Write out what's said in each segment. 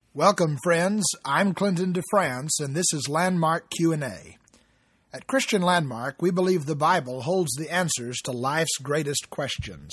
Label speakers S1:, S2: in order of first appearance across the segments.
S1: Welcome, friends. I'm Clinton DeFrance, and this is Landmark Q&A. At Christian Landmark, we believe the Bible holds the answers to life's greatest questions.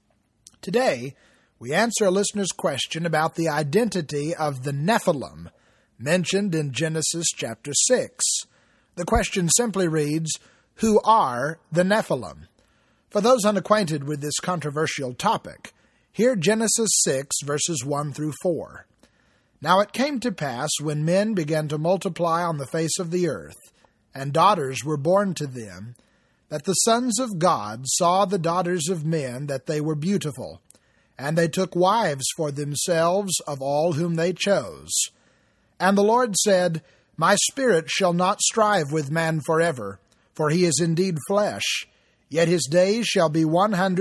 S1: Today, we answer a listener's question about the identity of the Nephilim, mentioned in Genesis chapter 6. The question simply reads, "Who are the Nephilim?" For those unacquainted with this controversial topic, hear Genesis 6, verses 1 through 4. Now it came to pass, when men began to multiply on the face of the earth, and daughters were born to them, that the sons of God saw the daughters of men that they were beautiful, and they took wives for themselves of all whom they chose. And the Lord said, My spirit shall not strive with man forever, for he is indeed flesh, yet his days shall be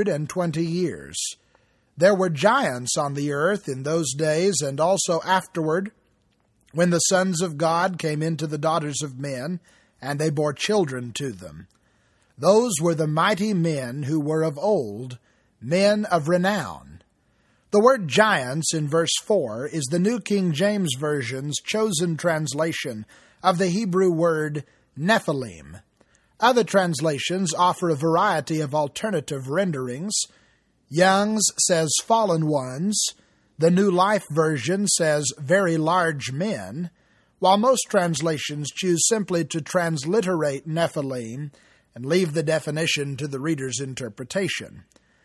S1: 120 years. There were giants on the earth in those days, and also afterward, when the sons of God came into the daughters of men, and they bore children to them. Those were the mighty men who were of old, men of renown. The word giants in verse 4 is the New King James Version's chosen translation of the Hebrew word Nephilim. Other translations offer a variety of alternative renderings. Young's says fallen ones, the New Life Version says very large men, while most translations choose simply to transliterate Nephilim and leave the definition to the reader's interpretation.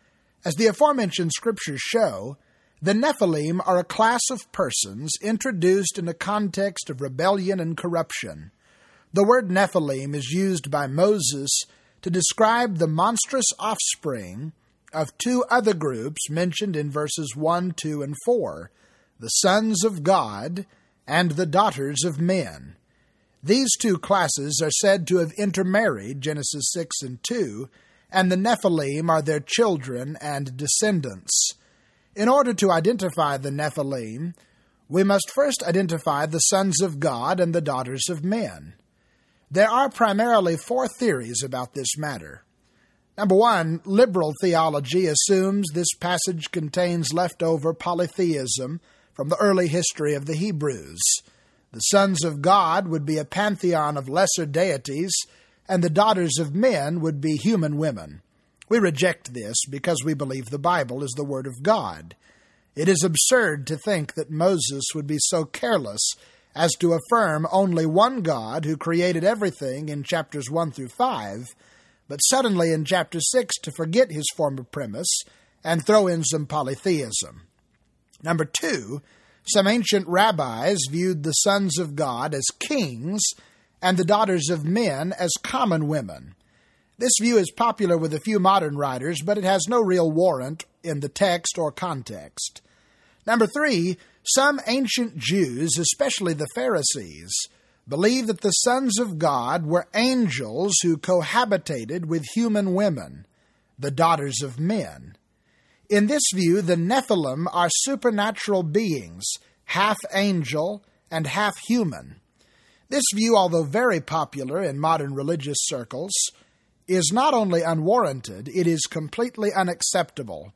S1: As the aforementioned scriptures show, the Nephilim are a class of persons introduced in a context of rebellion and corruption. The word Nephilim is used by Moses to describe the monstrous offspring of two other groups mentioned in verses 1, 2, and 4, the sons of God and the daughters of men. These two classes are said to have intermarried, Genesis 6 and 2, and the Nephilim are their children and descendants. In order to identify the Nephilim, we must first identify the sons of God and the daughters of men. There are primarily four theories about this matter. Number one, liberal theology assumes this passage contains leftover polytheism from the early history of the Hebrews. The sons of God would be a pantheon of lesser deities, and the daughters of men would be human women. We reject this because we believe the Bible is the Word of God. It is absurd to think that Moses would be so careless as to affirm only one God who created everything in chapters 1 through 5, but suddenly in chapter 6 to forget his former premise and throw in some polytheism. Number two, some ancient rabbis viewed the sons of God as kings and the daughters of men as common women. This view is popular with a few modern writers, but it has no real warrant in the text or context. Number three, some ancient Jews, especially the Pharisees, believed that the sons of God were angels who cohabitated with human women, the daughters of men. In this view, the Nephilim are supernatural beings, half angel and half human. This view, although very popular in modern religious circles, is not only unwarranted, it is completely unacceptable.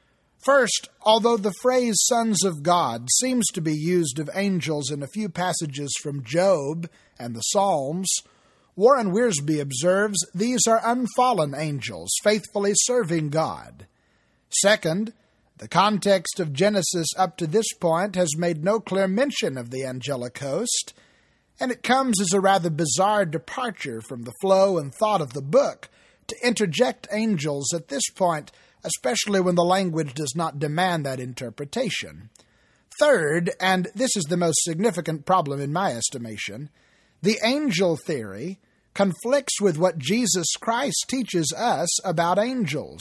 S1: First, although the phrase sons of God seems to be used of angels in a few passages from Job and the Psalms, Warren Wiersbe observes these are unfallen angels faithfully serving God. Second, the context of Genesis up to this point has made no clear mention of the angelic host, and it comes as a rather bizarre departure from the flow and thought of the book to interject angels at this point, especially when the language does not demand that interpretation. Third, and this is the most significant problem in my estimation, the angel theory conflicts with what Jesus Christ teaches us about angels.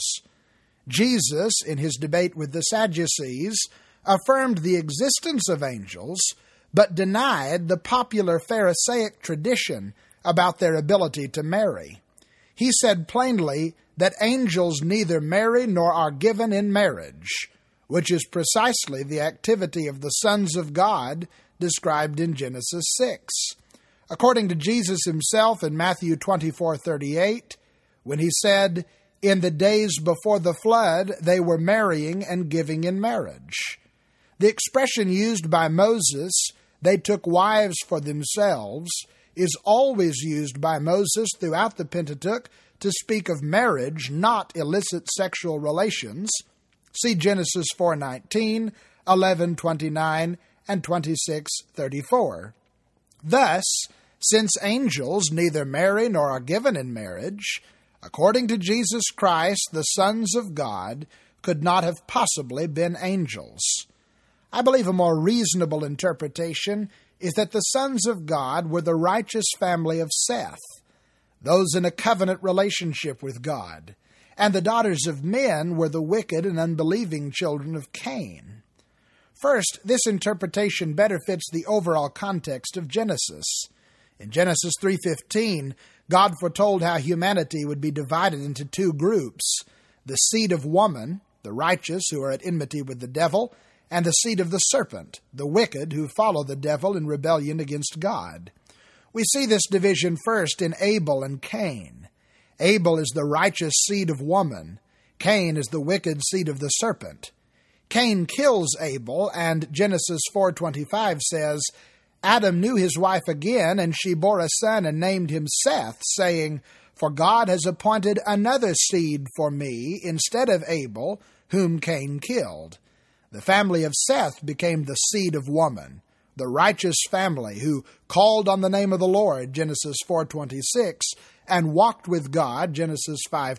S1: Jesus, in his debate with the Sadducees, affirmed the existence of angels, but denied the popular Pharisaic tradition about their ability to marry. He said plainly that angels neither marry nor are given in marriage, which is precisely the activity of the sons of God described in Genesis 6. According to Jesus himself in Matthew 24:38, when he said, "In the days before the flood, they were marrying and giving in marriage." The expression used by Moses, "they took wives for themselves," is always used by Moses throughout the Pentateuch to speak of marriage, not illicit sexual relations. See Genesis 4:19, 11:29, and 26:34. Thus, since angels neither marry nor are given in marriage, according to Jesus Christ, the sons of God could not have possibly been angels. I believe a more reasonable interpretation is that the sons of God were the righteous family of Seth, those in a covenant relationship with God, and the daughters of men were the wicked and unbelieving children of Cain. First, this interpretation better fits the overall context of Genesis. In Genesis 3:15, God foretold how humanity would be divided into two groups: the seed of woman, the righteous who are at enmity with the devil, and the seed of the serpent, the wicked who follow the devil in rebellion against God. We see this division first in Abel and Cain. Abel is the righteous seed of woman. Cain is the wicked seed of the serpent. Cain kills Abel, and Genesis 4:25 says, "Adam knew his wife again, and she bore a son and named him Seth, saying, 'For God has appointed another seed for me instead of Abel, whom Cain killed.'" The family of Seth became the seed of woman, the righteous family who called on the name of the Lord, Genesis 4:26, and walked with God, Genesis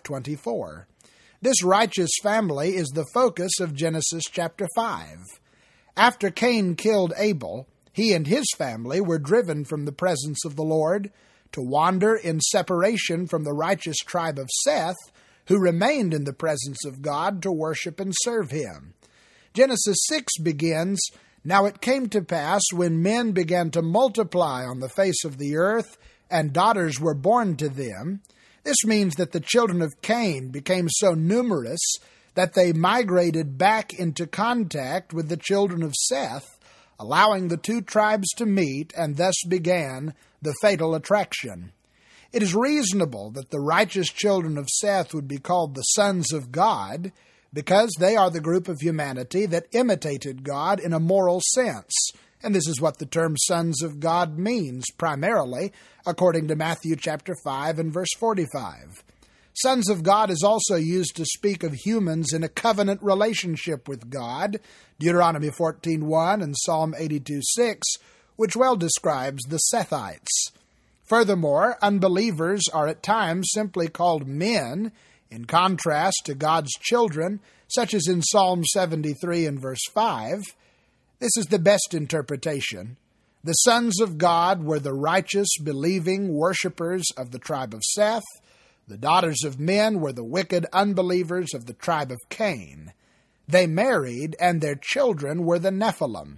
S1: 5:24. This righteous family is the focus of Genesis chapter 5. After Cain killed Abel, he and his family were driven from the presence of the Lord to wander in separation from the righteous tribe of Seth, who remained in the presence of God to worship and serve him. Genesis 6 begins, "Now it came to pass when men began to multiply on the face of the earth, and daughters were born to them." This means that the children of Cain became so numerous that they migrated back into contact with the children of Seth, allowing the two tribes to meet, and thus began the fatal attraction. It is reasonable that the righteous children of Seth would be called the sons of God, because they are the group of humanity that imitated God in a moral sense. And this is what the term sons of God means, primarily, according to Matthew chapter 5 and verse 45. Sons of God is also used to speak of humans in a covenant relationship with God, Deuteronomy 14:1 and Psalm 82:6, which well describes the Sethites. Furthermore, unbelievers are at times simply called men, in contrast to God's children, such as in Psalm 73 and verse 5. This is the best interpretation. The sons of God were the righteous, believing worshippers of the tribe of Seth. The daughters of men were the wicked unbelievers of the tribe of Cain. They married, and their children were the Nephilim.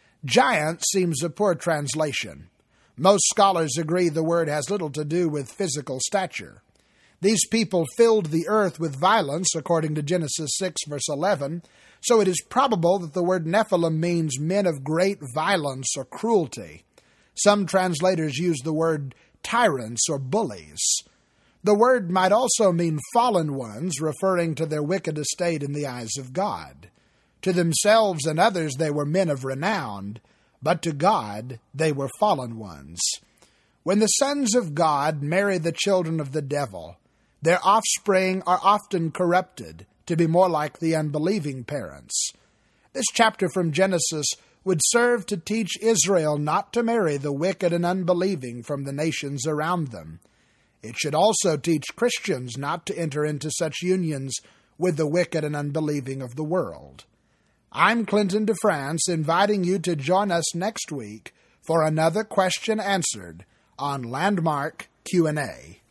S1: Giant seems a poor translation. Most scholars agree the word has little to do with physical stature. These people filled the earth with violence, according to Genesis 6, verse 11, so it is probable that the word Nephilim means men of great violence or cruelty. Some translators use the word tyrants or bullies. The word might also mean fallen ones, referring to their wicked estate in the eyes of God. To themselves and others they were men of renown, but to God they were fallen ones. When the sons of God marry the children of the devil, their offspring are often corrupted to be more like the unbelieving parents. This chapter from Genesis would serve to teach Israel not to marry the wicked and unbelieving from the nations around them. It should also teach Christians not to enter into such unions with the wicked and unbelieving of the world. I'm Clinton DeFrance, inviting you to join us next week for another question answered on Landmark Q&A.